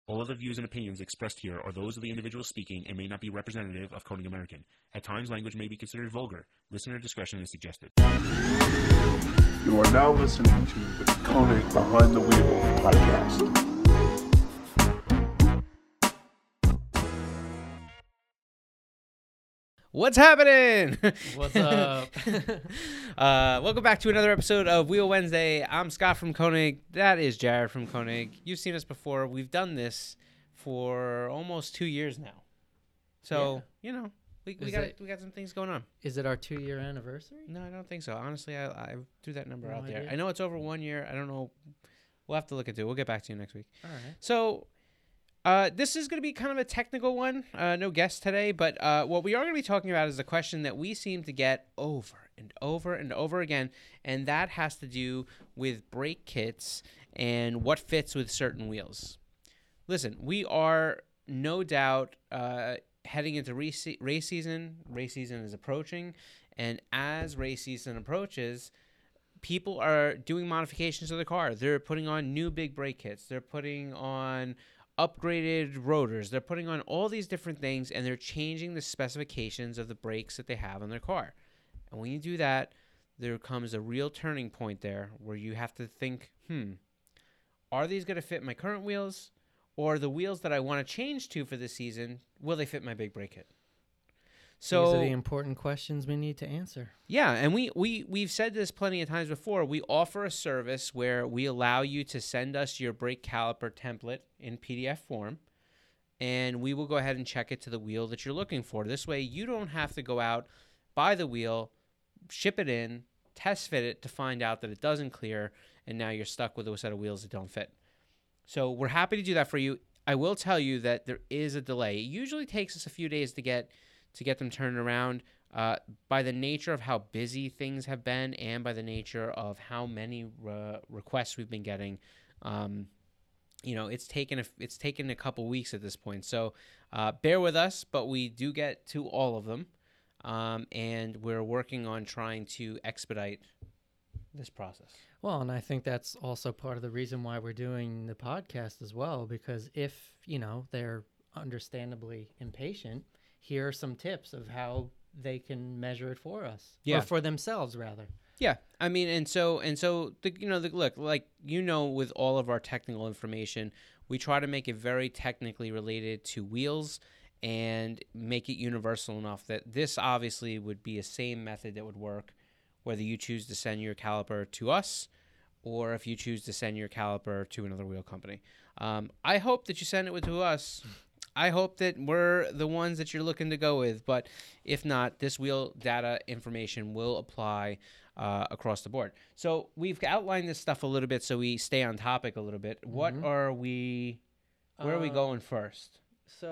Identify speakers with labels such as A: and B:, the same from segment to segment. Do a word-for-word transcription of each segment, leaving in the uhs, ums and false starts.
A: All of the views and opinions expressed here are those of the individual speaking and may not be representative of Koenig American. At times, language may be considered vulgar. Listener discretion is suggested.
B: You are now listening to the Koenig Behind the Wheel podcast.
C: What's happening?
D: What's up?
C: uh, welcome back to another episode of Wheel Wednesday. I'm Scott from Koenig. That is Jared from Koenig. You've seen us before. We've done this for almost two years now. So, yeah. you know, we, we got it, we got some things going on.
D: Is it our two-year anniversary?
C: No, I don't think so. Honestly, I, I threw that number
D: No
C: out there.
D: idea.
C: I know it's over one year. I don't know. We'll have to look into it. We'll get back to you next week.
D: All right.
C: So... Uh, this is going to be kind of a technical one. Uh, no guest today, but uh, what we are going to be talking about is a question that we seem to get over and over and over again, and that has to do with brake kits and what fits with certain wheels. Listen, we are no doubt uh, heading into race, race season. Race season is approaching, and as race season approaches, people are doing modifications to the car. They're putting on new big brake kits. They're putting on upgraded rotors. They're putting on all these different things, and they're changing the specifications of the brakes that they have on their car. And when you do that, there comes a real turning point there where you have to think, hmm, are these going to fit my current wheels, or the wheels that I want to change to for this season, will they fit my big brake kit? So
D: these are the important questions we need to answer.
C: Yeah, and we, we, we've said this plenty of times before. We offer a service where we allow you to send us your brake caliper template in P D F form, and we will go ahead and check it to the wheel that you're looking for. This way, you don't have to go out, buy the wheel, ship it in, test fit it to find out that it doesn't clear, and now you're stuck with a set of wheels that don't fit. So we're happy to do that for you. I will tell you that there is a delay. It usually takes us a few days to get to get them turned around. Uh, by the nature of how busy things have been and by the nature of how many re- requests we've been getting, um, you know, it's taken a, it's taken a couple weeks at this point. So uh, bear with us, but we do get to all of them, um, and we're working on trying to expedite this process.
D: Well, and I think that's also part of the reason why we're doing the podcast as well, because if, you know, they're understandably impatient, here are some tips of how they can measure it for us,
C: yeah,
D: or for themselves rather.
C: Yeah, I mean, and so and so, the, you know, the, look, like you know, with all of our technical information, we try to make it very technically related to wheels and make it universal enough that this obviously would be a same method that would work, whether you choose to send your caliper to us or if you choose to send your caliper to another wheel company. Um, I hope that you send it to us. I hope that we're the ones that you're looking to go with, but if not, this wheel data information will apply uh, across the board. So we've outlined this stuff a little bit so we stay on topic a little bit. Mm-hmm. What are we, where uh, are we going first?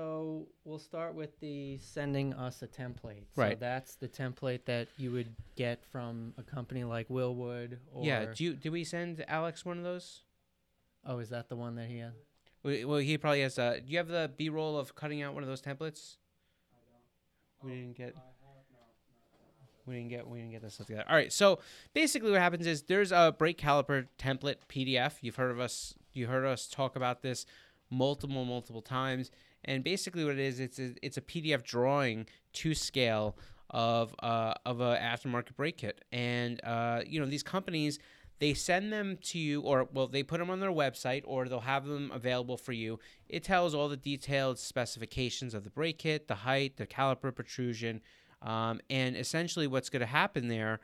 D: So we'll start with the sending us a template.
C: Right.
D: So that's the template that you would get from a company like Willwood. Or
C: yeah, do you, do we send Alex one of those?
D: Oh, is that the one that he has?
C: Well, he probably has. Uh, do you have the B-roll of cutting out one of those templates?
E: I don't.
C: We didn't get.
E: I have no, no.
C: We didn't get. We didn't get this stuff together. All right. So basically, what happens is there's a brake caliper template P D F. You've heard of us. You heard us talk about this multiple, multiple times. And basically, what it is, it's a, it's a P D F drawing to scale of uh of a aftermarket brake kit. And uh, you know, these companies, they send them to you, or, well, they put them on their website, or they'll have them available for you. It tells all the detailed specifications of the brake kit, the height, the caliper protrusion, um, and essentially what's going to happen there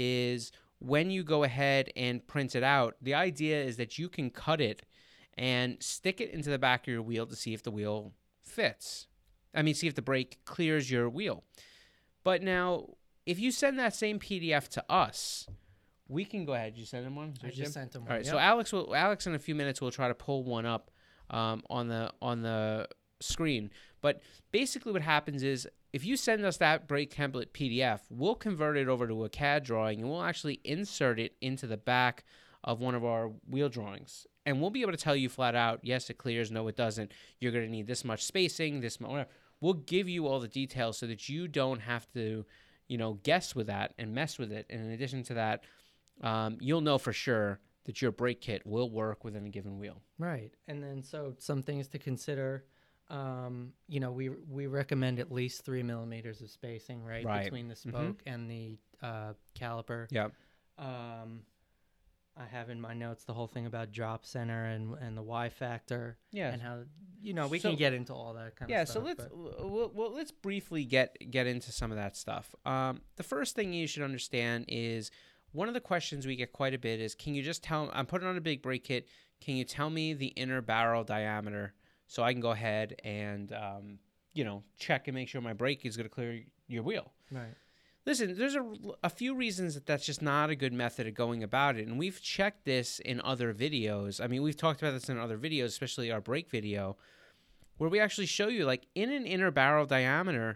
C: is when you go ahead and print it out, the idea is that you can cut it and stick it into the back of your wheel to see if the wheel fits. I mean, see if the brake clears your wheel. But now, if you send that same P D F to us, we can go ahead. Did you send him one?
D: I just
C: Jim?
D: sent him one.
C: All right.
D: Yep.
C: So Alex will. Alex in a few minutes will try to pull one up um, on the on the screen. But basically, what happens is if you send us that brake template P D F, we'll convert it over to a C A D drawing, and we'll actually insert it into the back of one of our wheel drawings, and we'll be able to tell you flat out, yes, it clears. No, it doesn't. You're going to need this much spacing. This much. Whatever. We'll give you all the details so that you don't have to, you know, guess with that and mess with it. And in addition to that, Um, you'll know for sure that your brake kit will work within a given wheel.
D: Right. And then so some things to consider. Um, you know, we we recommend at least three millimeters of spacing, right,
C: Right.
D: between the spoke and the uh, caliper.
C: Yeah.
D: Um, I have in my notes the whole thing about drop center and and the Y factor.
C: Yeah.
D: And how, you know, we
C: So-
D: can get into all that kind
C: Yeah,
D: of
C: so
D: stuff.
C: let's
D: but-
C: well, well let's briefly get get into some of that stuff. Um, the first thing you should understand is one of the questions we get quite a bit is, can you just tell? I'm putting on a big brake kit. Can you tell me the inner barrel diameter so I can go ahead and um, you know check and make sure my brake is going to clear your wheel?
D: Right.
C: Listen, there's a, a few reasons that that's just not a good method of going about it. And we've checked this in other videos. I mean, we've talked about this in other videos, especially our brake video, where we actually show you, like, in an inner barrel diameter,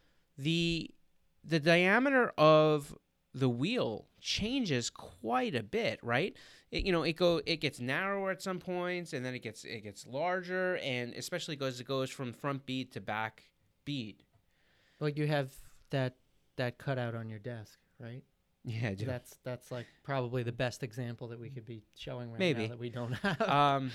C: the the diameter of the wheel changes quite a bit, right? It, you know, it go it gets narrower at some points, and then it gets it gets larger, and especially goes it goes from front bead to back bead.
D: Well, you have that that cutout on your desk, right?
C: Yeah, I do.
D: That's that's like probably the best example that we could be showing right
C: Maybe.
D: now that we don't have.
C: um,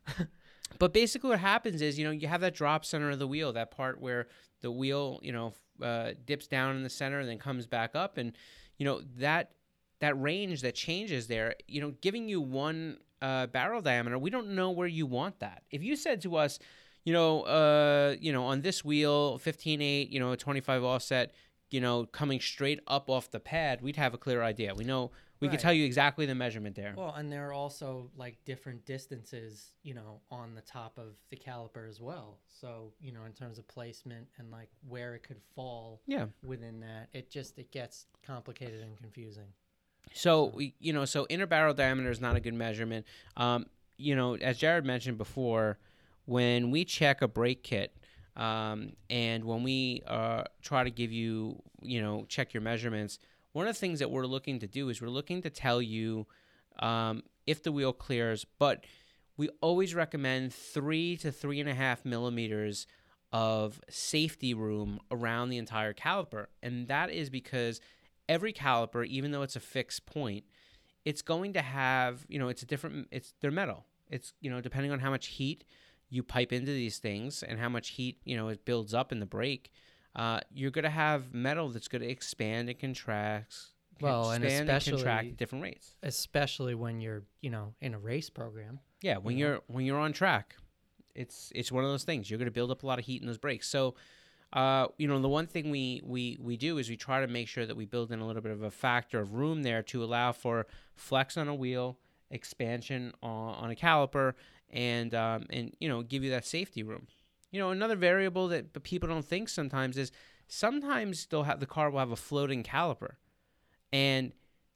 C: but basically what happens is, you know, you have that drop center of the wheel, that part where the wheel, you know, uh, dips down in the center and then comes back up. And, you know, that that range that changes there, you know, giving you one uh, barrel diameter, we don't know where you want that. If you said to us, you know, uh, you know, on this wheel, fifteen eight, you know, twenty-five offset, you know, coming straight up off the pad, we'd have a clear idea. We know, we
D: Right.
C: could tell you exactly the measurement there.
D: Well, and there are also like different distances, you know, on the top of the caliper as well. So, you know, in terms of placement and like where it could fall
C: Yeah.
D: within that, it just it gets complicated and confusing.
C: So, we, you know, so inner barrel diameter is not a good measurement. Um, you know, as Jared mentioned before, when we check a brake kit, um, and when we uh, try to give you, you know, check your measurements, one of the things that we're looking to do is we're looking to tell you um, if the wheel clears, but we always recommend three to three and a half millimeters of safety room around the entire caliper. And that is because every caliper, even though it's a fixed point, it's going to have, you know, it's a different, it's, they're metal. It's, you know, depending on how much heat you pipe into these things and how much heat, you know, it builds up in the brake, uh, you're going to have metal that's going to expand and contract,
D: Well, and
C: expand and contract
D: especially-
C: at different rates.
D: Especially when you're, you know, in a race program.
C: Yeah, when
D: you know?
C: you're when you're on track, it's it's one of those things. You're going to build up a lot of heat in those brakes. So, uh, you know, the one thing we, we we do is we try to make sure that we build in a little bit of a factor of room there to allow for flex on a wheel, expansion on, on a caliper, and um, and you know, give you that safety room. You know, another variable that people don't think sometimes is sometimes they'll have the car will have a floating caliper, and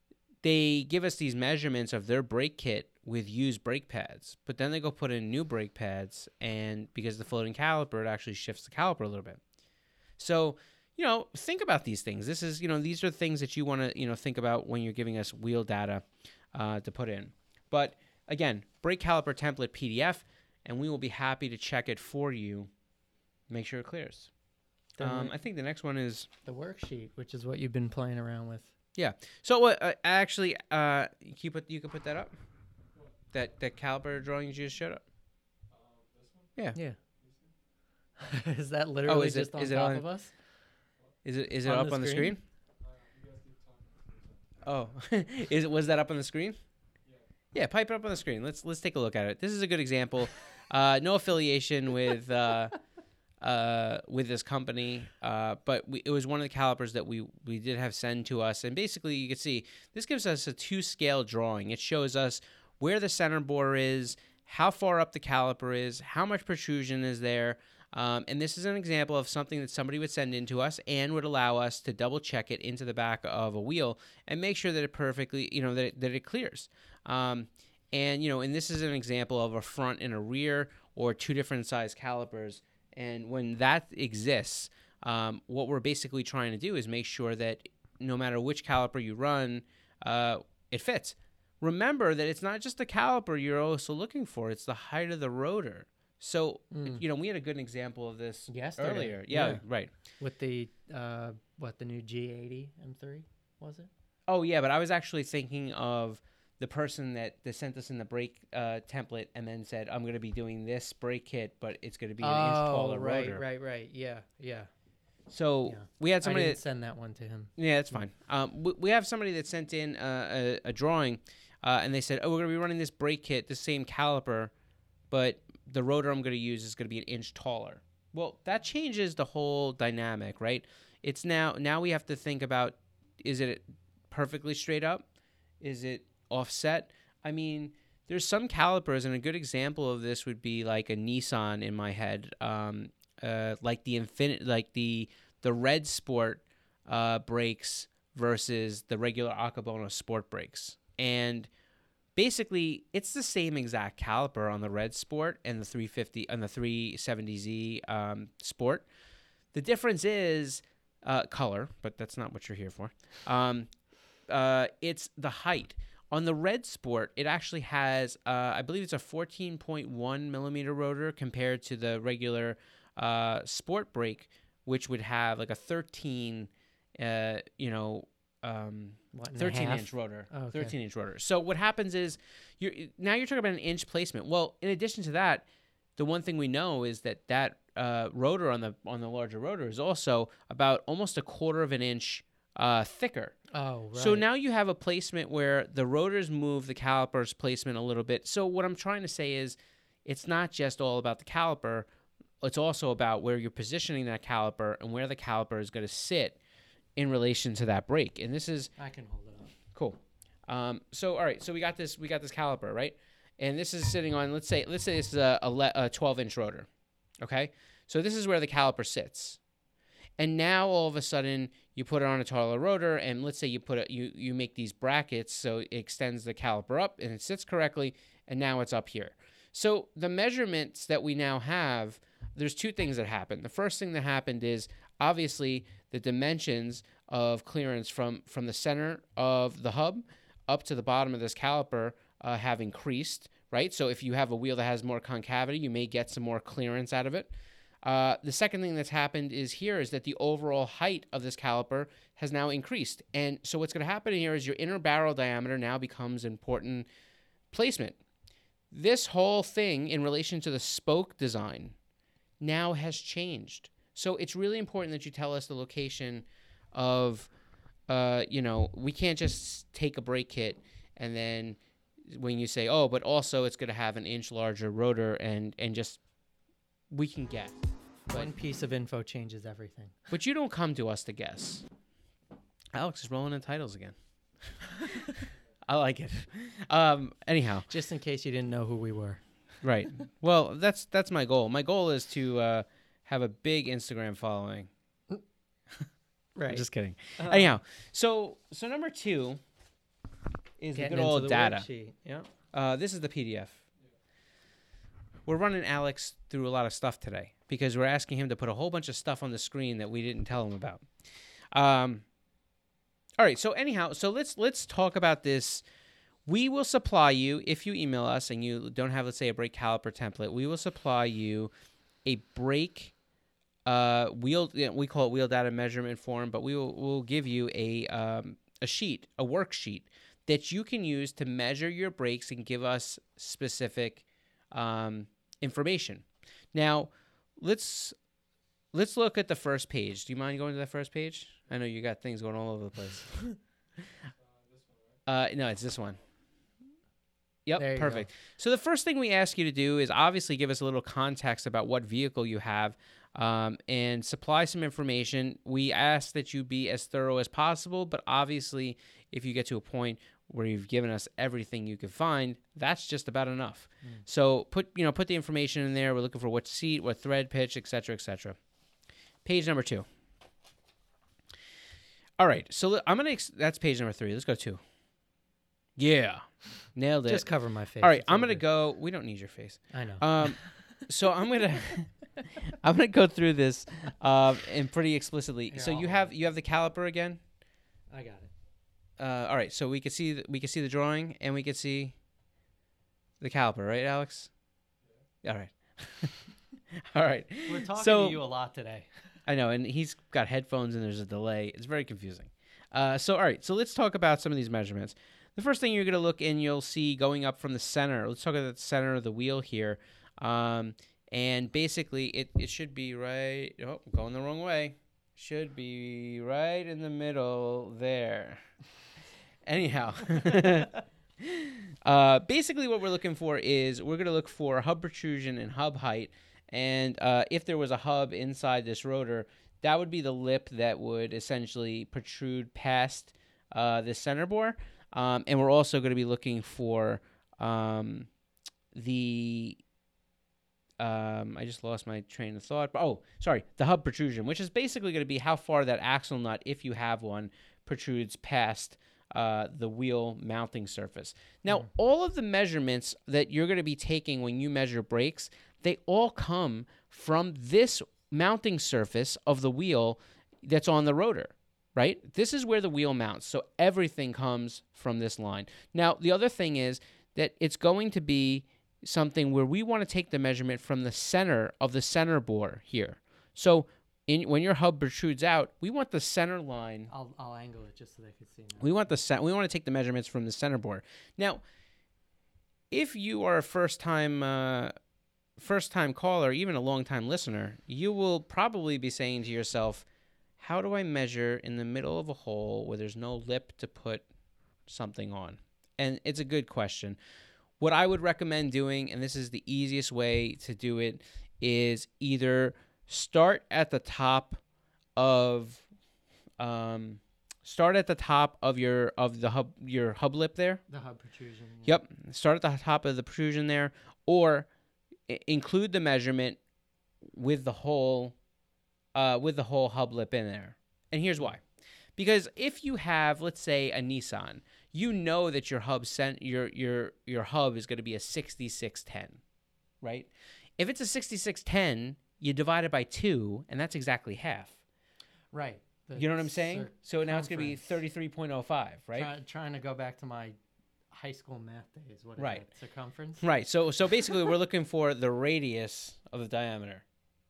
C: they give us these measurements of their brake kit with used brake pads, but then they go put in new brake pads, and because the floating caliper, it actually shifts the caliper a little bit. So, you know, think about these things. This is, you know, these are things that you want to, you know, think about when you're giving us wheel data uh, to put in. But again, brake caliper template P D F, and we will be happy to check it for you. Make sure it clears.
D: Then
C: Um,
D: the-
C: I think the next one is
D: The worksheet, which is what you've been playing around with.
C: yeah. So what? Uh, actually, uh, you can put you can put that up. That that caliper drawing you just showed up. Yeah.
D: Yeah. Is that literally
C: Oh, is it-
D: just on
C: is it
D: top
C: on-
D: of us?
C: Is it is it
D: On
C: up
D: the
C: on the
D: screen?
C: screen? Oh, is it was that up on the screen? Yeah, pipe it up on the screen. Let's let's take a look at it. This is a good example. Uh, no affiliation with uh, uh, with this company, uh, but we, it was one of the calipers that we we did have send to us, and basically you can see this gives us a two scale drawing. It shows us where the center bore is, how far up the caliper is, how much protrusion is there. Um, and this is an example of something that somebody would send in to us and would allow us to double check it into the back of a wheel and make sure that it perfectly, you know, that it, that it clears. Um, and, you know, and this is an example of a front and a rear or two different size calipers. And when that exists, um, what we're basically trying to do is make sure that no matter which caliper you run, uh, it fits. Remember that it's not just the caliper you're also looking for, it's the height of the rotor. So,
D: Mm.
C: you know, we had a good example of this
D: Yesterday.
C: earlier. Yeah,
D: Yeah.
C: right.
D: With the, uh, what, the new G eighty M three, was it?
C: Oh, yeah, but I was actually thinking of the person that, that sent us in the brake uh, template and then said, I'm going to be doing this brake kit, but it's going to be an inch taller
D: right,
C: rotor.
D: right, right. Yeah, yeah.
C: So
D: Yeah.
C: we had
D: I
C: somebody
D: didn't
C: that,
D: send that one to him.
C: yeah, that's fine. Um, we, we have somebody that sent in uh, a, a drawing, uh, and they said, oh, we're going to be running this brake kit, the same caliper, but the rotor I'm going to use is going to be an inch taller. Well, that changes the whole dynamic, right? It's now, now we have to think about, is it perfectly straight up? Is it offset? I mean, there's some calipers, and a good example of this would be like a Nissan in my head, um, uh, like the Infinite, like the the Red Sport uh, brakes versus the regular Akabono Sport brakes, and basically it's the same exact caliper on the Red Sport and the three fifty and the three seventy Z um, Sport. The difference is uh, color, but that's not what you're here for. Um, uh, it's the height. On the Red Sport, it actually has, uh, I believe it's a fourteen point one millimeter rotor compared to the regular uh, Sport brake, which would have like a thirteen, uh, you know, um,
D: What, and a
C: thirteen
D: half?
C: inch rotor.
D: Oh, okay.
C: thirteen inch rotor. So what happens is, you're now you're talking about an inch placement. Well, in addition to that, the one thing we know is that that uh, rotor on the on the larger rotor is also about almost a quarter of an inch uh, thicker.
D: Oh, right.
C: So now you have a placement where the rotors move the caliper's placement a little bit. So what I'm trying to say is it's not just all about the caliper. It's also about where you're positioning that caliper and where the caliper is going to sit in relation to that brake. And this is
D: I can hold it up.
C: cool. Um, so all right, so we got this we got this caliper, right? And this is sitting on, let's say let's say this is a, a, le- a twelve inch rotor. Okay? So this is where the caliper sits. And now all of a sudden you put it on a taller rotor, and let's say you put it, you you make these brackets so it extends the caliper up and it sits correctly, and now it's up here. So the measurements that we now have, there's two things that happen. The first thing that happened is obviously the dimensions of clearance from from the center of the hub up to the bottom of this caliper uh, have increased, right? So if you have a wheel that has more concavity, you may get some more clearance out of it. Uh, the second thing that's happened is here is that the overall height of this caliper has now increased. And so what's going to happen here is your inner barrel diameter now becomes important placement. This whole thing in relation to the spoke design now has changed. So it's really important that you tell us the location of, uh, you know, we can't just take a brake kit and then when you say, oh, but also it's going to have an inch larger rotor and, and just, we can guess. But,
D: One piece of info changes everything.
C: but you don't come to us to guess. Alex is rolling in titles again. I like it. Um, anyhow,
D: Just in case you didn't know who we were.
C: right. Well, that's that's my goal. My goal is to uh, have a big Instagram following.
D: Right.
C: I'm just kidding.
D: Uh,
C: Anyhow, so so number two is the
D: Getting
C: good
D: into
C: old
D: the
C: data.
D: worksheet. Yeah.
C: Uh, this is the P D F. We're running Alex through a lot of stuff today because we're asking him to put a whole bunch of stuff on the screen that we didn't tell him about. Um, all right. So anyhow, so let's let's talk about this. We will supply you, if you email us and you don't have, let's say, a brake caliper template, we will supply you a brake uh, wheel. You know, we call it wheel data measurement form, but we will we'll give you a um, a sheet, a worksheet that you can use to measure your brakes and give us specific um, information. Now, let's let's look at the first page. Do you mind going to the first page? I know you got things going all over the place. uh, no, it's this one. Yep,
D: There you
C: perfect. So the first thing we ask you to do is obviously give us a little context about what vehicle you have um, and supply some information. We ask that you be as thorough as possible, but obviously if you get to a point where you've given us everything you can find, that's just about enough.
D: Mm.
C: So put you know put the information in there. We're looking for what seat, what thread pitch, et cetera, et cetera. Page number two. All right, so le- I'm gonna. Ex- that's page number three. Let's go two. Yeah, nailed it.
D: Just cover my face.
C: All right,
D: It's
C: I'm
D: all
C: gonna
D: good.
C: go. We don't need your face.
D: I know.
C: Um, so I'm gonna I'm gonna go through this um, and pretty explicitly.
D: Here,
C: so
D: I'll
C: you
D: hold
C: have you have the caliper again.
D: I got it.
C: Uh, all right, so we can see the, we can see the drawing and we can see the caliper, right, Alex? All right. All right.
D: We're talking
C: So-
D: to you a lot today.
C: I know, and he's got headphones and there's a delay. It's very confusing. Uh, so all right, so let's talk about some of these measurements. the first thing you're going to look in, you'll see going up from the center. Let's talk about the center of the wheel here. Um, and basically, it, it should be right. Oh, going the wrong way. Should be right in the middle there. Anyhow. uh, basically, what we're looking for is we're going to look for hub protrusion and hub height. And uh, if there was a hub inside this rotor, that would be the lip that would essentially protrude past uh, the center bore. Um, and we're also going to be looking for um, the, um, I just lost my train of thought. Oh, sorry, the hub protrusion, which is basically going to be how far that axle nut, if you have one, protrudes past uh, the wheel mounting surface. Now, mm-hmm. all of the measurements that you're going to be taking when you measure brakes, they all come from this mounting surface of the wheel that's on the rotor. Right? This is where the wheel mounts. So everything comes from this line. Now, the other thing is that it's going to be something where we want to take the measurement from the center of the center bore here. So in, when your hub protrudes out, we want the center line.
D: I'll, I'll angle it just so they can see. Now.
C: We want the ce- we want to take the measurements from the center bore. Now, if you are a first time uh, first time caller, even a long time listener, you will probably be saying to yourself, how do I measure in the middle of a hole where there's no lip to put something on? And it's a good question. What I would recommend doing, and this is the easiest way to do it, is either start at the top of um, start at the top of your of the hub your hub lip there.
D: The hub protrusion. Yeah.
C: Yep. Start at the top of the protrusion there, or I- include the measurement with the whole. Uh, with the whole hub lip in there. And here's why. Because if you have, let's say, a Nissan, you know that your hub sent your your your hub is going to be a sixty-six ten, right? If it's a sixty-six ten, you divide it by two, and that's exactly half.
D: Right. The
C: You know what I'm saying? So now it's going to be thirty-three point oh five, right?
D: Try, trying to go back to my high school math days. What is
C: Right.
D: it? Circumference?
C: Right. So so basically, we're looking for the radius of the diameter,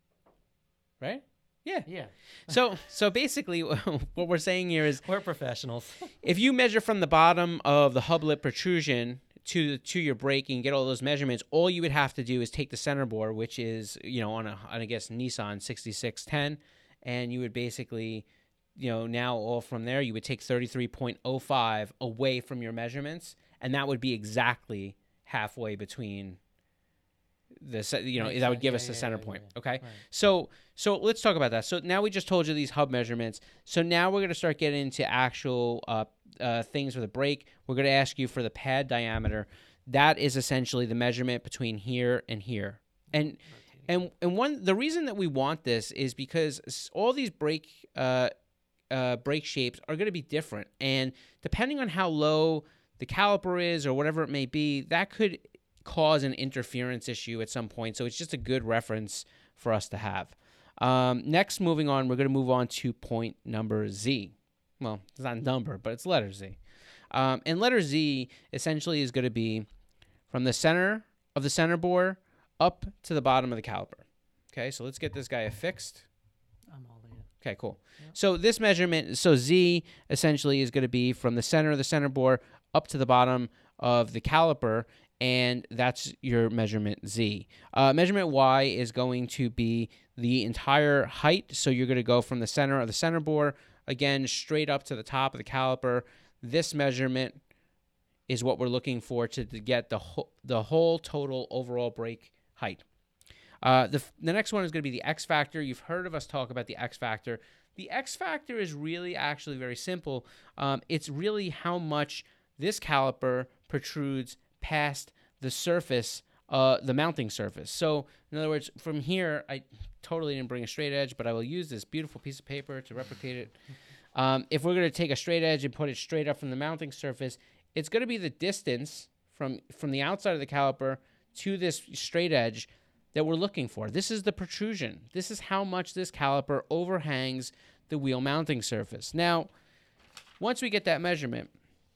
C: right? Yeah.
D: Yeah.
C: So so basically, what we're saying here is,
D: We're professionals.
C: if you measure from the bottom of the hub lip protrusion to to your brake and get all those measurements, all you would have to do is take the center bore, which is, you know, on a on I guess Nissan sixty-six ten, and you would basically, you know, now all from there you would take thirty-three point oh five away from your measurements, and that would be exactly halfway between the ce- you know
D: Makes
C: that would
D: sense.
C: give
D: Yeah,
C: us the
D: yeah,
C: center
D: yeah,
C: point.
D: yeah.
C: Okay,
D: Right.
C: so so let's talk about that. So now we just told you these hub measurements. So now we're going to start getting into actual uh, uh, things with a brake. We're going to ask you for the pad diameter. That is essentially the measurement between here and here. And and and one the reason that we want this is because s- all these brake uh, uh, brake shapes are going to be different, and depending on how low the caliper is or whatever it may be, that could cause an interference issue at some point. So it's just a good reference for us to have. Um, next, moving on, we're going to move on to point number Z. Well, it's not a number, but it's letter Z. Um, and letter Z essentially is going to be from the center of the center bore up to the bottom of the caliper. Okay, so let's get this guy affixed.
D: I'm all in.
C: Okay, cool. So this measurement, so Z essentially is going to be from the center of the center bore up to the bottom of the caliper, and that's your measurement Z. Uh, measurement Y is going to be the entire height, so you're going to go from the center of the center bore, again, straight up to the top of the caliper. This measurement is what we're looking for to, to get the, whole the whole total overall brake height. Uh, the, the next one is going to be the X factor. You've heard of us talk about the X factor. The X factor is really actually very simple. Um, it's really how much this caliper protrudes past the surface, uh, the mounting surface. So, in other words, from here, I totally didn't bring a straight edge, but I will use this beautiful piece of paper to replicate it. Um, if we're going to take a straight edge and put it straight up from the mounting surface, it's going to be the distance from from the outside of the caliper to this straight edge that we're looking for. This is the protrusion. This is how much this caliper overhangs the wheel mounting surface. Now, once we get that measurement,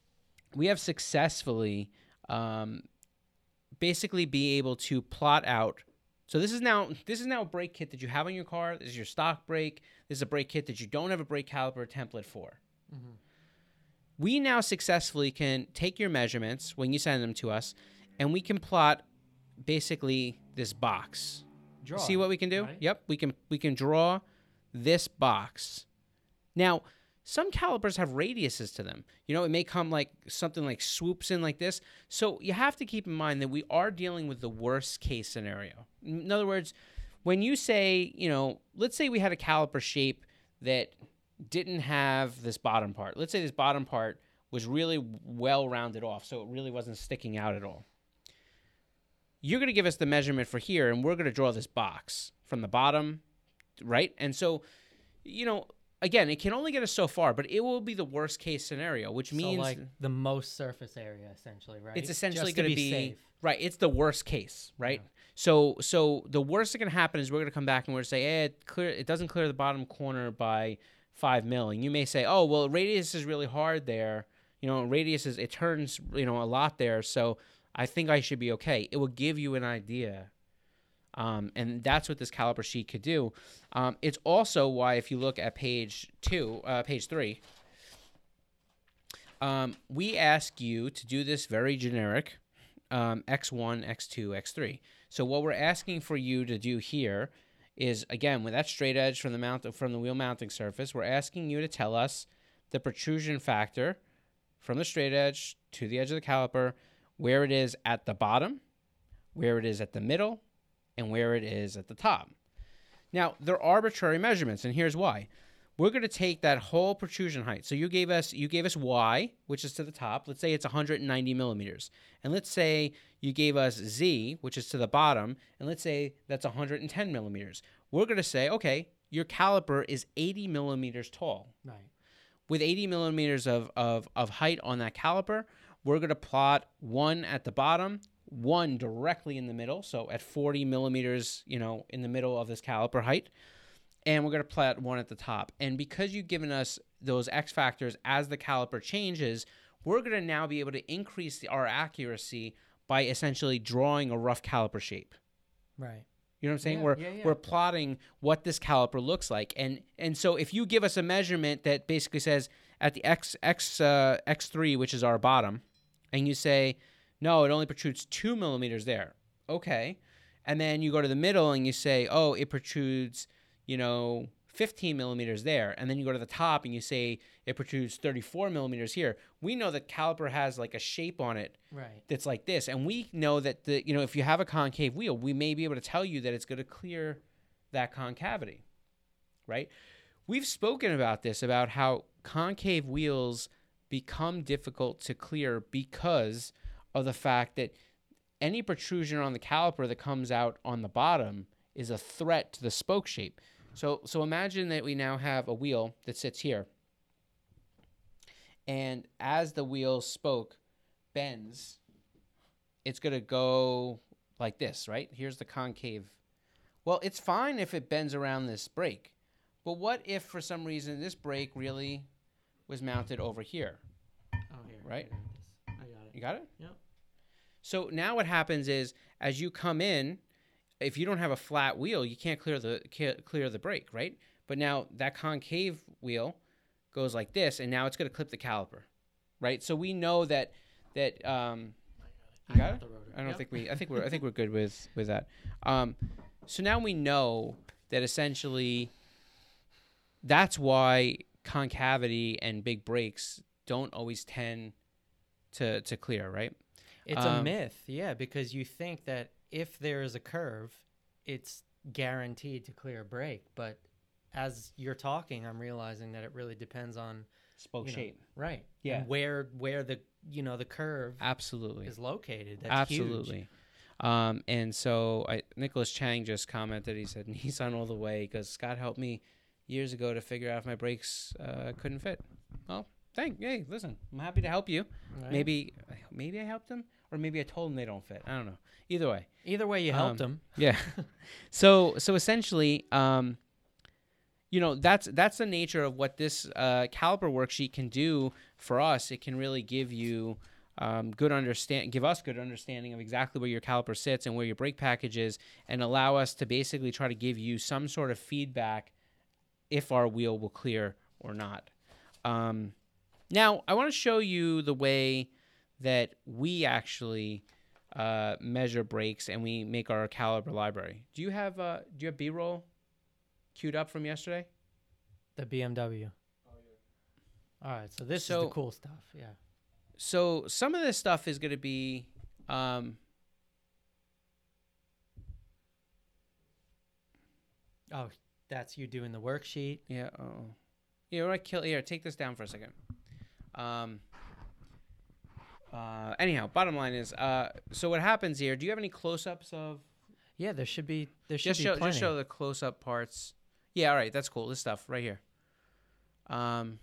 C: we have successfully um, basically be able to plot out. So this is now this is now a brake kit that you have on your car. This is your stock brake. This is a brake kit that you don't have a brake caliper template for.
D: Mm-hmm.
C: we now successfully can take your measurements when you send them to us, and we can plot basically this box.
D: Draw
C: See
D: it,
C: what we can do?
D: right?
C: Yep, we can we can draw this box. Now, some calipers have radiuses to them. You know, it may come like something like swoops in like this. So you have to keep in mind that we are dealing with the worst case scenario. In other words, when you say, you know, let's say we had a caliper shape that didn't have this bottom part. Let's say this bottom part was really well rounded off, so it really wasn't sticking out at all. You're going to give us the measurement for here, and we're going to draw this box from the bottom, right? And so, you know, again, it can only get us so far, but it will be the worst case scenario, which means
D: so like the most surface area, essentially, right?
C: it's essentially
D: Just to
C: going to be,
D: safe.
C: right. It's the worst case, right? So, so the worst that can happen is we're going to come back and we're going to say, eh, it clear, it doesn't clear the bottom corner by five mil, and you may say, oh, well, radius is really hard there. You know, radius is it turns, you know, a lot there, so I think I should be okay. It will give you an idea. Um, and that's what this caliper sheet could do. Um, it's also why, if you look at page two, uh, page three, um, we ask you to do this very generic um, X one, X two, X three. So what we're asking for you to do here is, again, with that straight edge from the mount from the wheel mounting surface, we're asking you to tell us the protrusion factor from the straight edge to the edge of the caliper, where it is at the bottom, where it is at the middle, and where it is at the top. Now, they're arbitrary measurements, and here's why. We're going to take that whole protrusion height. So you gave us you gave us Y, which is to the top. Let's say it's one hundred ninety millimeters. And let's say you gave us Z, which is to the bottom, and let's say that's one hundred ten millimeters. We're going to say, okay, your caliper is eighty millimeters tall.
D: Right.
C: With eighty millimeters of, of, of height on that caliper, we're going to plot one at the bottom, one directly in the middle, so at forty millimeters, you know, in the middle of this caliper height, and we're going to plot one at the top. And because you've given us those X factors as the caliper changes, we're going to now be able to increase the, our accuracy by essentially drawing a rough caliper shape.
D: Right.
C: You know what I'm saying?
D: Yeah,
C: we're
D: yeah, yeah.
C: we're plotting what this caliper looks like, and and so if you give us a measurement that basically says at the X X uh, X three, which is our bottom, and you say, no, it only protrudes two millimeters there. Okay. And then you go to the middle and you say, oh, it protrudes, you know, fifteen millimeters there. And then you go to the top and you say it protrudes thirty-four millimeters here. We know that caliper has like a shape on it
D: Right.
C: that's like this. And we know that, the you know, if you have a concave wheel, we may be able to tell you that it's going to clear that concavity, right? We've spoken about this, about how concave wheels become difficult to clear because of the fact that any protrusion on the caliper that comes out on the bottom is a threat to the spoke shape. So so imagine that we now have a wheel that sits here. And as the wheel spoke bends, it's going to go like this, right? Here's the concave. Well, it's fine if it bends around this brake. But what if for some reason this brake really was mounted over here?
D: Oh, here.
C: Right?
D: here it is. I got it.
C: You got it?
D: Yep.
C: So now what happens is, as you come in, if you don't have a flat wheel, you can't clear the ca- clear the brake, right? But now that concave wheel goes like this, and now it's going to clip the caliper, right? So we know that that um, you got it.
D: the rotor.
C: I don't
D: Yep.
C: think we. I think we're. I think we're good with with that. Um, so now we know that essentially that's why concavity and big brakes don't always tend to to clear, right?
D: It's a
C: Um,
D: myth, yeah, because you think that if there is a curve, it's guaranteed to clear a brake. But as you're talking, I'm realizing that it really depends on
C: Spoke
D: you know,
C: shape.
D: right?
C: Yeah.
D: And where where the you know the curve
C: Absolutely.
D: is located. That's huge.
C: Absolutely. Um, and so I, Nicholas Chang just commented, he said, Nissan all the way, because Scott helped me years ago to figure out if my brakes uh, couldn't fit. Well, thank, hey, listen, I'm happy to help you.
D: Right?
C: Maybe maybe I helped them, or maybe I told them they don't fit. I don't know. Either way.
D: Either way, you helped
C: Um,
D: them.
C: Yeah. so so essentially, um, you know, that's that's the nature of what this uh, caliper worksheet can do for us. It can really give you um, good understand, give us good understanding of exactly where your caliper sits and where your brake package is, and allow us to basically try to give you some sort of feedback if our wheel will clear or not. Um, Now, I want to show you the way that we actually uh, measure brakes and we make our caliper library. Do you have uh, do you have B-roll queued up from yesterday?
D: The B M W.
E: Oh, yeah.
D: All right, so this is
C: So-
D: the cool stuff. Yeah.
C: So some of this stuff is going to be um,
D: Oh, that's you doing the worksheet.
C: yeah. Oh, yeah. What I kill here? Take this down for a second. Um. Uh. Anyhow, bottom line is, uh. So what happens here? Do you have any close-ups of?
D: Yeah, there should be there should
C: Just
D: be
C: show.
D: plenty.
C: Just show the close-up parts. Yeah. All right. That's cool. This stuff right here. Um.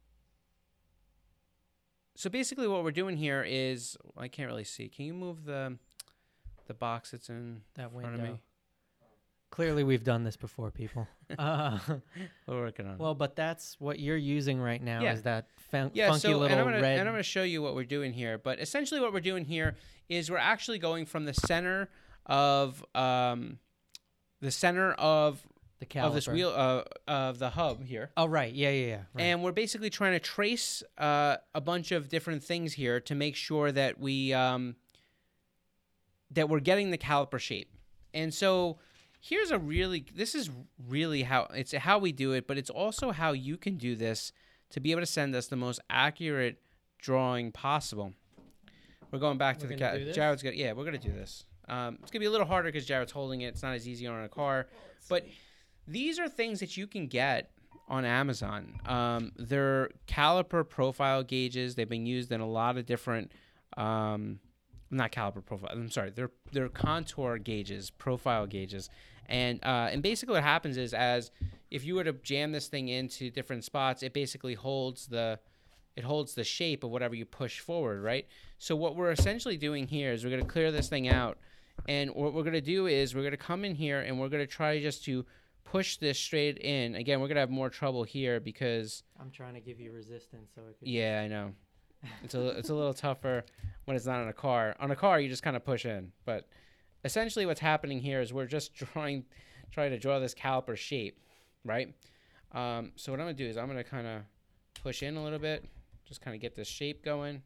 C: So basically, what we're doing here is I can't really see. Can you move the the box that's in
D: that
C: front
D: window.
C: of me?
D: Clearly, we've done this before, people. uh,
C: We're working on. it.
D: well, but that's what you're using right now
C: Yeah.
D: is that fun-
C: Yeah,
D: funky
C: so
D: little
C: and I'm gonna,
D: red.
C: and I'm going to show you what we're doing here. But essentially, what we're doing here is we're actually going from the center of um, the center of
D: the caliper.
C: of this wheel uh, of the hub here,
D: Oh, right. Yeah, yeah, yeah. Right.
C: and we're basically trying to trace uh, a bunch of different things here to make sure that we um, that we're getting the caliper shape. And so here's a really this is really how it's how we do it, but it's also how you can do this to be able to send us the most accurate drawing possible. We're going back to
D: We're
C: the
D: gonna
C: ca-
D: do this?
C: Jared's gonna yeah we're gonna do this. Um, it's gonna be a little harder because Jared's holding it. It's not as easy on a car, but these are things that you can get on Amazon. Um, they're caliper profile gauges. They've been used in a lot of different, um, not caliper profile. I'm sorry. They're they're contour gauges, profile gauges, and uh, and basically what happens is as if you were to jam this thing into different spots, it basically holds the it holds the shape of whatever you push forward, right? So what we're essentially doing here is we're going to clear this thing out, and what we're going to do is we're going to come in here and we're going to try just to push this straight in. Again, we're going to have more trouble here because,
D: I'm trying to give you resistance so it could
C: yeah, I know. It's a, it's a little tougher when it's not on a car. On a car, you just kind of push in. But essentially what's happening here is we're just drawing, trying to draw this caliper shape, right? Um, so what I'm going to do is I'm going to kind of push in a little bit, just kind of get this shape going.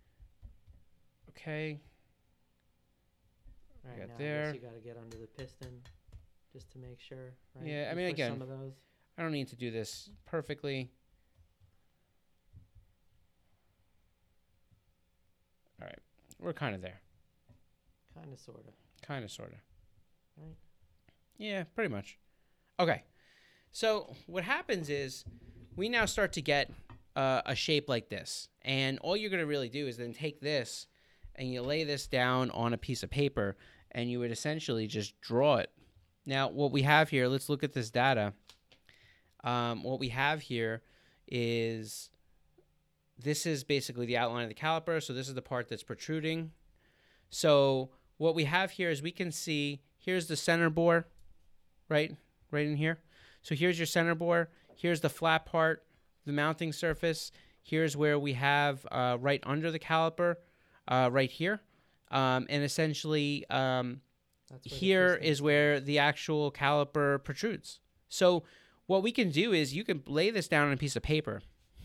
C: Okay.
D: Right
C: got
D: now, I
C: there.
D: guess you got to get under the piston just to make sure. Right?
C: Yeah, I
D: You
C: mean,
D: push
C: again,
D: some of those.
C: I don't need to do this perfectly. All right. We're kind of there.
D: Kind of, sort of.
C: Kind of, sort of.
D: Right.
C: Yeah, pretty much. Okay. So what happens is we now start to get uh, a shape like this. And all you're going to really do is then take this and you lay this down on a piece of paper and you would essentially just draw it. Now, what we have here, let's look at this data. Um, what we have here is this is basically the outline of the caliper. So this is the part that's protruding. So what we have here is we can see, here's the center bore, right? Right in here. So here's your center bore. Here's the flat part, the mounting surface. Here's where we have uh, right under the caliper, uh, right here. Um, and essentially, um,
D: That's where the
C: here
D: piston
C: is where the actual caliper protrudes. So what we can do is you can lay this down on a piece of paper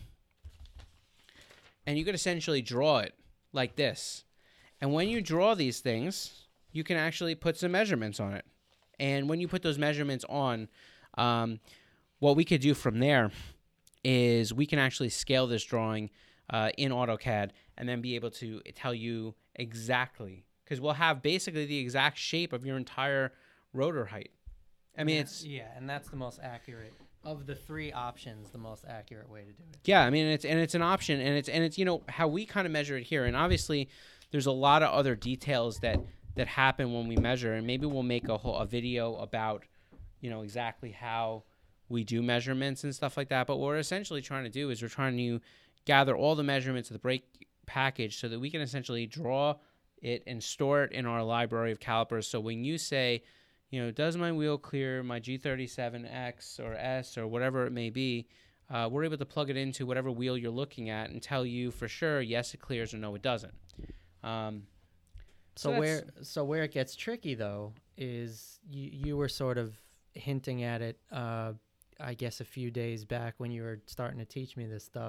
C: and you can essentially draw it like this. And when you draw these things, you can actually put some measurements on it. And when you put those measurements on, um, what we could do from there is we can actually scale this drawing uh, in AutoCAD and then be able to tell you exactly, because we'll have basically the exact shape of your entire rotor height. I mean,
D: Yeah,
C: it's
D: yeah, and that's the most accurate of the three options. The most accurate way to do it.
C: yeah. I mean, it's and it's an option, and it's and it's you know how we kind of measure it here, and obviously there's a lot of other details that that happen when we measure, and maybe we'll make a whole a video about you know exactly how we do measurements and stuff like that. But what we're essentially trying to do is we're trying to gather all the measurements of the brake package so that we can essentially draw it and store it in our library of calipers. So when you say, you know, does my wheel clear my G thirty-seven X or S or whatever it may be, uh, we're able to plug it into whatever wheel you're looking at and tell you for sure, yes, it clears or no, it doesn't. Um,
D: So,
C: So
D: where
C: that's-
D: so where it gets tricky though is you you were sort of hinting at it. Uh, I guess a few days back when you were starting to teach me this stuff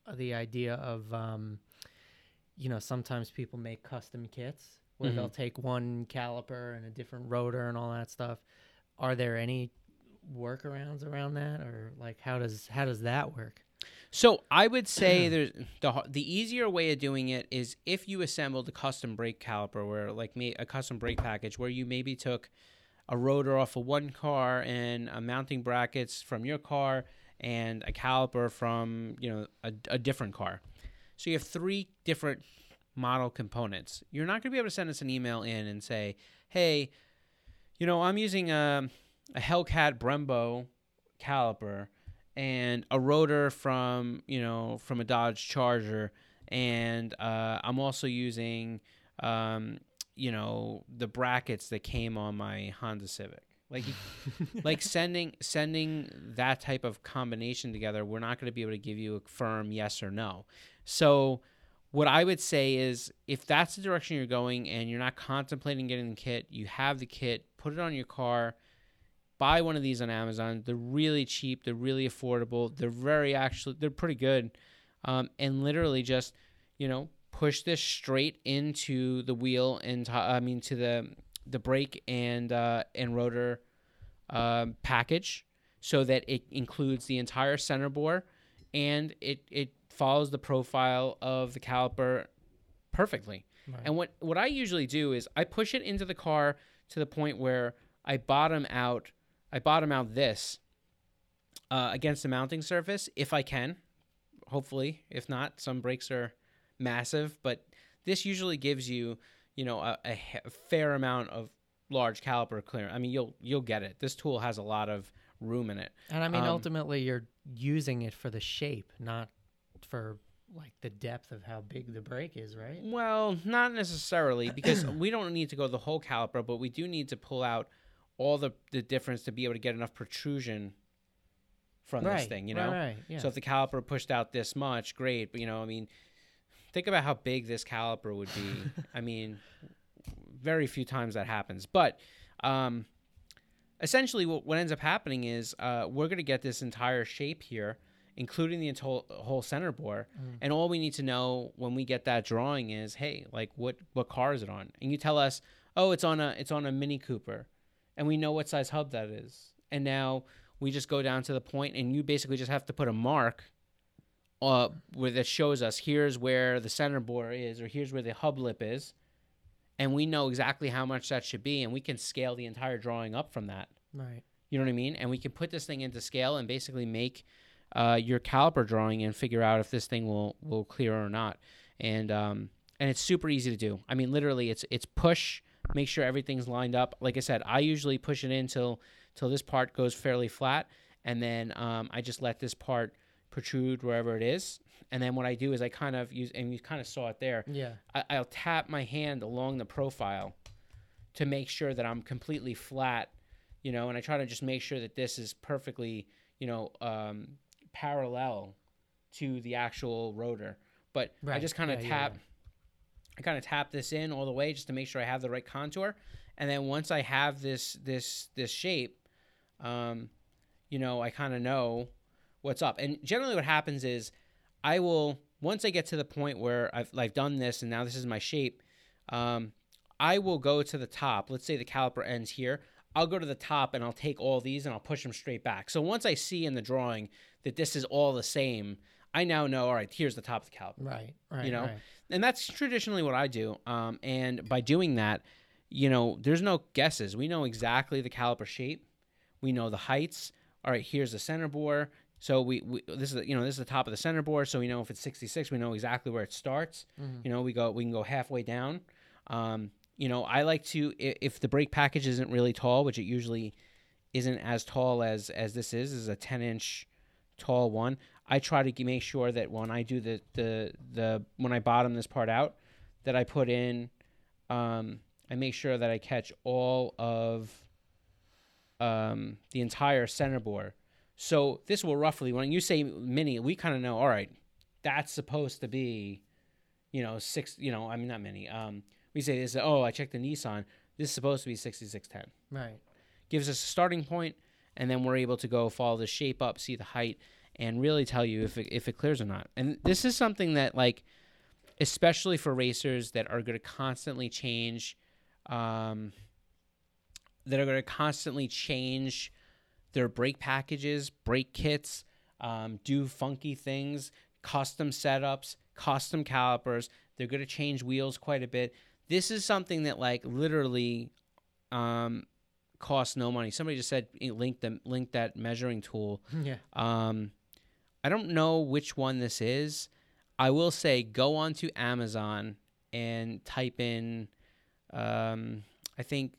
D: the idea of, um, you know, sometimes people make custom kits where
C: Mhm.
D: they'll take one caliper and a different rotor and all that stuff. Are there any workarounds around that, or like how does how does that work?
C: So I would say there's the har- the easier way of doing it is if you assembled a custom brake caliper, where like me a custom brake package, where you maybe took a rotor off of one car and a mounting brackets from your car and a caliper from you know a, a different car. So you have three different model components. You're not going to be able to send us an email in and say, hey, you know, I'm using a, a Hellcat Brembo caliper and a rotor from, you know, from a Dodge Charger, and uh, I'm also using, um, you know, the brackets that came on my Honda Civic. Like, like sending sending that type of combination together, we're not going to be able to give you a firm yes or no. So what I would say is if that's the direction you're going and you're not contemplating getting the kit, you have the kit, put it on your car, buy one of these on Amazon. They're really cheap. They're really affordable. They're very actually, they're pretty good. Um, and literally just, you know, push this straight into the wheel and, to, I mean, to the the brake and uh, and rotor um, package so that it includes the entire center bore and it, it follows the profile of the caliper perfectly.
D: Right.
C: And what, what I usually do is I push it into the car to the point where I bottom out I bottom out this uh, against the mounting surface if I can, hopefully. If not, some brakes are massive, but this usually gives you, you know, a, a, a fair amount of large caliper clearance. I mean, you'll you'll get it. This tool has a lot of room in it.
D: And I mean,
C: Um,
D: ultimately, you're using it for the shape, not for like the depth of how big the brake is, right?
C: Well, not necessarily, because we don't need to go the whole caliper, but we do need to pull out all the, the difference to be able to get enough protrusion from
D: right,
C: this thing, you know?
D: Right, right, yeah.
C: So if the caliper pushed out this much, great. But, you know, I mean, think about how big this caliper would be. I mean, very few times that happens. But um, essentially what, what ends up happening is uh, we're going to get this entire shape here, including the whole, whole center bore.
D: Mm.
C: And all we need to know when we get that drawing is, hey, like what, what car is it on? And you tell us, oh, it's on a it's on a Mini Cooper. And we know what size hub that is. And now we just go down to the point, and you basically just have to put a mark uh, where that shows us here's where the center bore is, or here's where the hub lip is. And we know exactly how much that should be, and we can scale the entire drawing up from that.
D: Right.
C: You know what I mean? And we can put this thing into scale and basically make uh, your caliper drawing and figure out if this thing will, will clear or not. And um, and it's super easy to do. I mean, literally, it's it's push. Make sure everything's lined up. Like I said, I usually push it in till, till this part goes fairly flat, and then um, I just let this part protrude wherever it is. And then what I do is I kind of use, and you kind of saw it there,
D: Yeah.
C: I, I'll tap my hand along the profile to make sure that I'm completely flat, you know, and I try to just make sure that this is perfectly, you know, um, parallel to the actual rotor. But I
D: Right.
C: just kind of
D: Yeah, yeah,
C: tap.
D: yeah.
C: I kind of tap this in all the way just to make sure I have the right contour, and then once I have this this this shape, um, you know, I kind of know what's up. And generally, what happens is, I will once I get to the point where I've I've done this and now this is my shape, um, I will go to the top. Let's say the caliper ends here. I'll go to the top and I'll take all these and I'll push them straight back. So once I see in the drawing that this is all the same, I now know, all right, here's the top of the caliper.
D: Right. Right.
C: You know?
D: Right.
C: And that's traditionally what I do. Um, and by doing that, you know, there's no guesses. We know exactly the caliper shape. We know the heights. All right, here's the center bore. So we, we this is you know this is the top of the center bore. So we know if it's sixty-six, we know exactly where it starts.
D: Mhm.
C: You know, we go we can go halfway down. Um, you know, I like to i- if the brake package isn't really tall, which it usually isn't as tall as as this is, is a ten inch tall one. I try to g- make sure that when I do the the the when I bottom this part out, that I put in, um, I make sure that I catch all of um, the entire center bore. So this will roughly, when you say mini, we kind of know, all right, that's supposed to be, you know, six, you know, I mean, not mini. Um, we say this, oh, I checked the Nissan. This is supposed to be sixty-six ten.
D: Right.
C: Gives us a starting point, and then we're able to go follow the shape up, see the height, and really tell you if it, if it clears or not. And this is something that, like, especially for racers that are going to constantly change, um, that are going to constantly change their brake packages, brake kits, um, do funky things, custom setups, custom calipers. They're going to change wheels quite a bit. This is something that, like, literally um, costs no money. Somebody just said link them, link that measuring tool.
D: Yeah.
C: Um, I don't know which one this is. I will say go onto Amazon and type in, um, I think,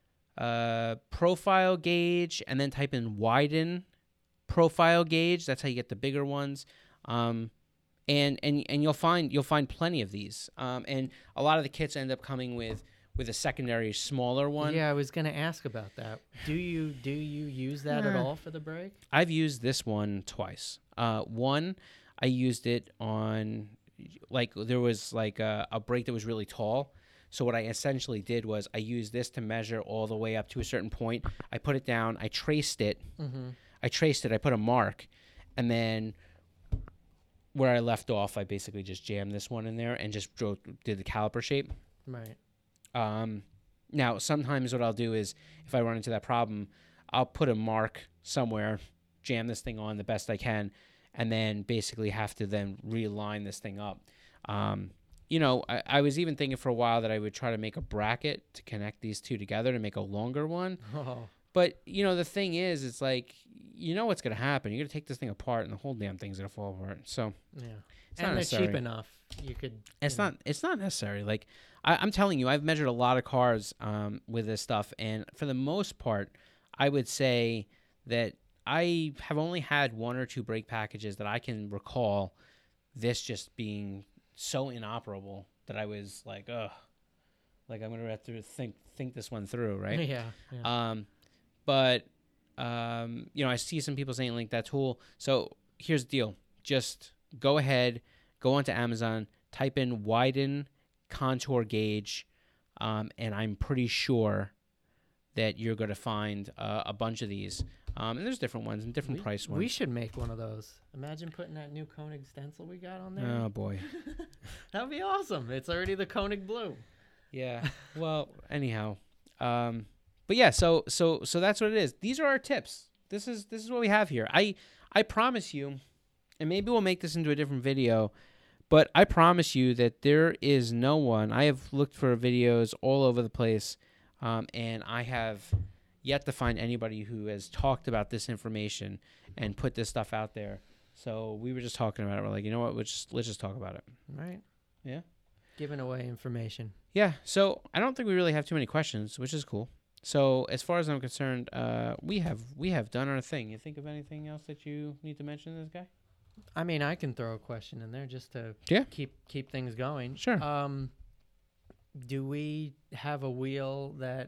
C: uh, profile gauge, and then type in widen profile gauge. That's how you get the bigger ones. Um, and and and you'll find you'll find plenty of these. Um, and a lot of the kits end up coming with with a secondary smaller one.
D: Yeah, I was gonna ask about that. Do you do you use that at
C: Nah.
D: all for the brake?
C: I've used this one twice. Uh, one, I used it on, like, there was like a, a brake that was really tall. So what I essentially did was I used this to measure all the way up to a certain point. I put it down. I traced it.
D: Mm-hmm.
C: I traced it. I put a mark, and then where I left off, I basically just jammed this one in there and just drove, did the caliper shape.
D: Right.
C: Um, now, sometimes what I'll do is if I run into that problem, I'll put a mark somewhere, jam this thing on the best I can, and then basically have to then realign this thing up. Um, you know, I, I was even thinking for a while that I would try to make a bracket to connect these two together to make a longer one.
D: Oh.
C: But, you know, the thing is, it's like, you know what's going to happen. You're going to take this thing apart, and the whole damn thing's going to fall apart. So
D: Yeah.
C: It's not
D: And they're
C: necessary.
D: cheap enough. You could.
C: it's
D: you know.
C: not it's not necessary. Like, I, I'm telling you, I've measured a lot of cars um, with this stuff, and for the most part, I would say that I have only had one or two brake packages that I can recall this just being so inoperable that I was like, ugh, like I'm gonna have to think think this one through, right?
D: Yeah. yeah.
C: Um, but um, you know, I see some people saying link that tool. So here's the deal: just go ahead, go onto Amazon, type in widen contour gauge, um, and I'm pretty sure that you're going to find uh, a bunch of these. Um, and there's different ones and different
D: we,
C: price ones.
D: we should make one of those. Imagine putting that new Koenig stencil we got on there.
C: Oh boy.
D: That'd be awesome. It's already the Koenig blue.
C: Yeah. Well, anyhow, um, but yeah. So so so that's what it is. These are our tips. This is this is what we have here. I I promise you, and maybe we'll make this into a different video, but I promise you that there is no one. I have looked for videos all over the place, um, and I have yet to find anybody who has talked about this information and put this stuff out there. So we were just talking about it. We're like, you know what? Let's just let's just talk about it.
D: Right.
C: Yeah.
D: Giving away information.
C: Yeah, so I don't think we really have too many questions, which is cool. So as far as I'm concerned, uh, we have we have done our thing. You think of anything else that you need to mention to this guy?
D: I mean, I can throw a question in there just to
C: Yeah.
D: keep keep things going.
C: Sure.
D: Um, do we have a wheel that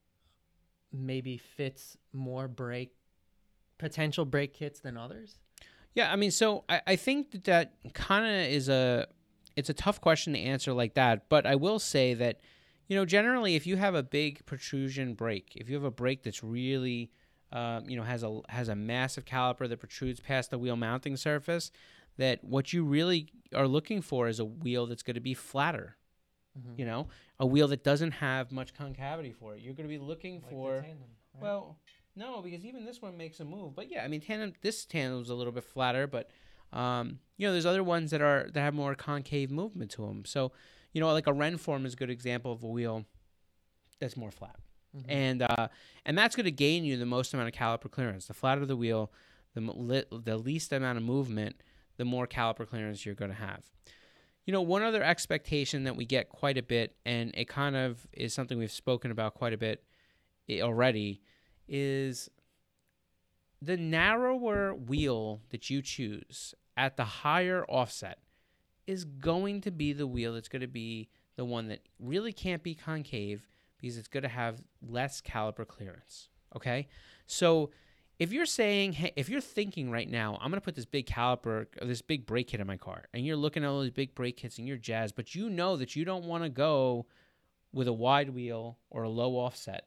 D: maybe fits more brake potential brake kits than others?
C: Yeah, I mean, so I, I think that that kind of is a it's a tough question to answer like that. But I will say that, you know, generally, if you have a big protrusion brake, if you have a brake that's really um, you know, has a has a massive caliper that protrudes past the wheel mounting surface, that what you really are looking for is a wheel that's going to be flatter.
D: Mhm.
C: You know, a wheel that doesn't have much concavity for it. You're going to be looking
D: Like the
C: for
D: tandem, right?
C: well, no, because even this one makes a move. But yeah, I mean, tandem. This tandem's a little bit flatter, but um, you know, there's other ones that are that have more concave movement to them. So, you know, like a Renform is a good example of a wheel that's more flat.
D: Mhm.
C: And uh, and that's going to gain you the most amount of caliper clearance. The flatter the wheel, the mo- li- the least amount of movement, the more caliper clearance you're going to have. You know, one other expectation that we get quite a bit, and it kind of is something we've spoken about quite a bit i- already, is the narrower wheel that you choose at the higher offset is going to be the wheel that's going to be the one that really can't be concave, because it's going to have less caliper clearance, okay? So if you're saying, hey, if you're thinking right now, I'm going to put this big caliper, or this big brake kit in my car, and you're looking at all these big brake kits and you're jazzed, but you know that you don't want to go with a wide wheel or a low offset,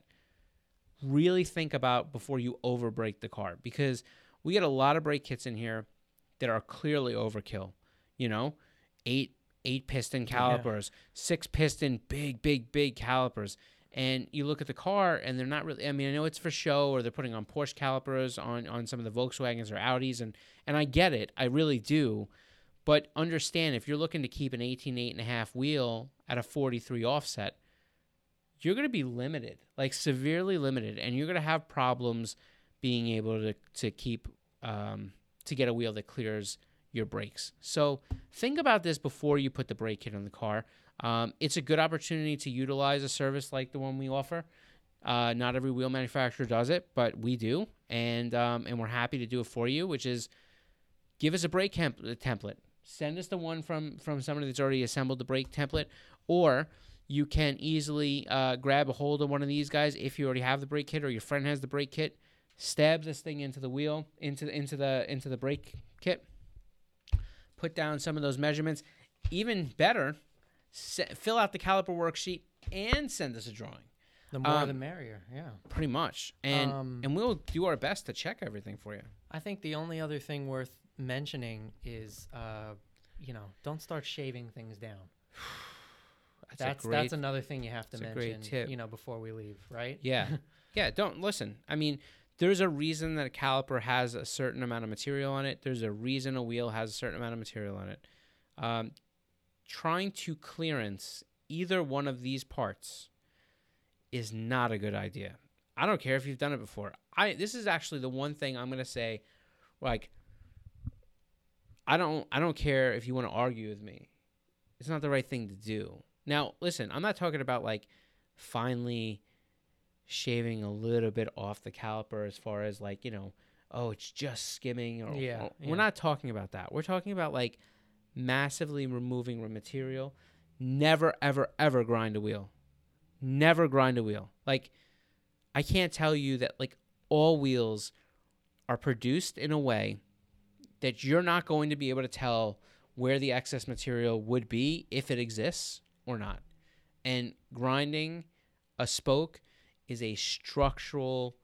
C: really think about before you over brake the car, because we get a lot of brake kits in here that are clearly overkill. You know, eight eight piston calipers, yeah. six piston, big, big, big calipers. And you look at the car, and they're not really. I mean, I know it's for show, or they're putting on Porsche calipers on, on some of the Volkswagens or Audis, and and I get it, I really do. But understand, if you're looking to keep an eighteen eight and a half wheel at a forty-three offset, you're going to be limited, like severely limited, and you're going to have problems being able to to keep um, to get a wheel that clears your brakes. So think about this before you put the brake kit on the car. Um, it's a good opportunity to utilize a service like the one we offer. Uh, not every wheel manufacturer does it, but we do, and um, and we're happy to do it for you, which is give us a brake temp- template. Send us the one from, from somebody that's already assembled the brake template, or you can easily uh, grab a hold of one of these guys if you already have the brake kit or your friend has the brake kit. Stab this thing into the wheel, into into the into the brake kit. Put down some of those measurements. Even better, se- fill out the caliper worksheet and send us a drawing.
D: The more
C: um,
D: the merrier, yeah.
C: Pretty much. And
D: Um,
C: and we'll do our best to check everything for you.
D: I think the only other thing worth mentioning is, uh, you know, don't start shaving things down.
C: That's
D: That's
C: a great,
D: that's another thing you have to
C: that's a great
D: mention,
C: tip.
D: you know, before we leave, right?
C: Yeah. Yeah, don't listen. I mean, there's a reason that a caliper has a certain amount of material on it. There's a reason a wheel has a certain amount of material on it. Um, trying to clearance either one of these parts is not a good idea. I don't care if you've done it before. I this is actually the one thing I'm going to say, like, I don't I don't care if you want to argue with me. It's not the right thing to do. Now, listen, I'm not talking about like finally shaving a little bit off the caliper as far as like, you know, oh, it's just skimming. Or,
D: Yeah,
C: or-
D: yeah.
C: We're not talking about that. We're talking about like massively removing the material. Never, ever, ever grind a wheel. Never grind a wheel. Like, I can't tell you that like all wheels are produced in a way that you're not going to be able to tell where the excess material would be if it exists or not. And grinding a spoke is a structural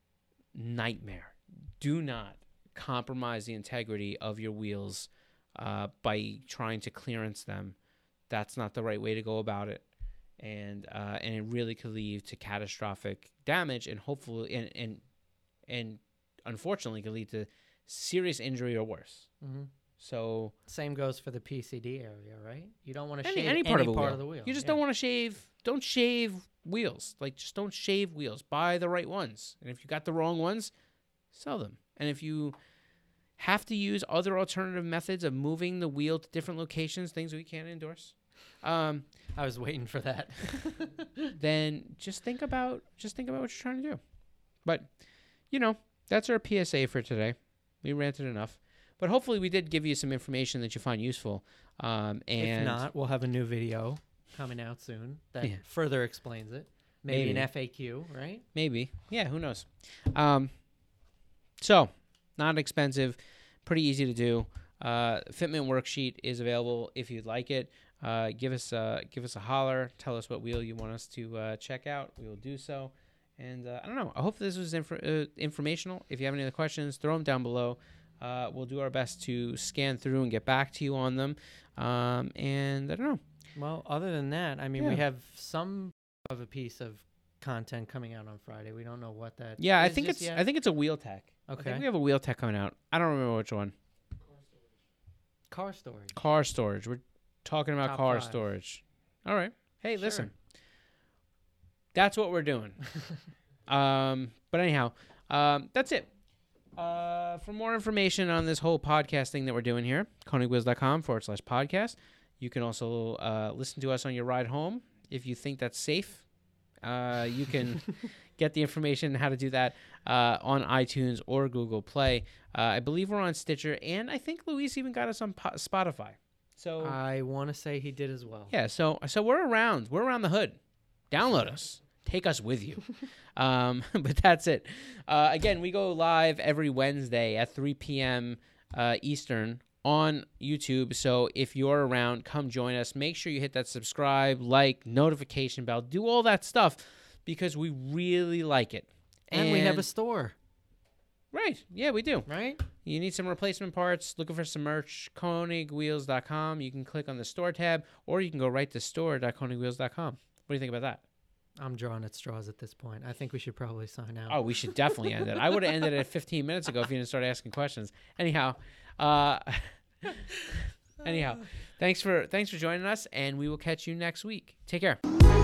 C: nightmare. Do not compromise the integrity of your wheels uh, by trying to clearance them. That's not the right way to go about it. And uh, and it really could lead to catastrophic damage, and hopefully and and and unfortunately could lead to serious injury or worse.
D: Mm-hmm.
C: So
D: Same goes for the P C D area, right? You don't want to
C: any,
D: shave
C: any part, of, a
D: part
C: wheel.
D: of the wheel.
C: You just
D: yeah.
C: don't want to shave. Don't shave wheels. Like just don't shave wheels. Buy the right ones. And if you got the wrong ones, sell them. And if you have to use other alternative methods of moving the wheel to different locations, things we can't endorse, um,
D: I was waiting for that.
C: then just think about just think about what you're trying to do. But you know, that's our P S A for today. We ranted enough. But hopefully we did give you some information that you find useful. Um, and
D: If not, we'll have a new video coming out soon that
C: Yeah.
D: further explains it. Maybe, an
C: Maybe.
D: F A Q, right?
C: maybe. Yeah, who knows? Um, so, not expensive. Pretty easy to do. Uh, fitment worksheet is available if you'd like it. Uh, give us a, give us a holler. Tell us what wheel you want us to uh, check out. We will do so. And uh, I don't know. I hope this was inf- uh, informational. If you have any other questions, throw them down below. Uh, we'll do our best to scan through and get back to you on them. Um, and I don't know.
D: Well, other than that, I mean, we
C: Yeah.
D: have some of a piece of content coming out on Friday. We don't know what that
C: Yeah, I
D: is
C: think
D: just
C: it's
D: yet.
C: I think it's a wheel tech. I
D: Okay.
C: think we have a wheel tech coming out. I don't remember which one.
D: Car storage.
C: Car storage. We're talking about
D: Top
C: car
D: five.
C: storage. All right. Hey,
D: Sure.
C: listen. That's what we're doing. um, but anyhow, um, that's it. Uh, for more information on this whole podcast thing that we're doing here, konigwiz.com forward slash podcast. You can also uh, listen to us on your ride home if you think that's safe. Uh, you can get the information how to do that uh, on iTunes or Google Play. Uh, I believe we're on Stitcher, and I think Luis even got us on po- Spotify. So
D: I want to say he did as well.
C: yeah, so so we're around. We're around the hood. Download us. Take us with you. um, but that's it. Uh, again, we go live every Wednesday at three p.m. Uh, Eastern on YouTube. So if you're around, come join us. Make sure you hit that subscribe, like, notification bell. Do all that stuff because we really like it.
D: And, we have a store,
C: Right. Yeah, we do.
D: right?
C: You need some replacement parts, looking for some merch, Koenig Wheels dot com. You can click on the store tab, or you can go right to store dot Koenig Wheels dot com. What do you think about that?
D: I'm drawing at straws at this point. I think we should probably sign out.
C: Oh, we should definitely end it. I would have ended it fifteen minutes ago if you didn't start asking questions. Anyhow, uh, anyhow, thanks for thanks for joining us, and we will catch you next week. Take care.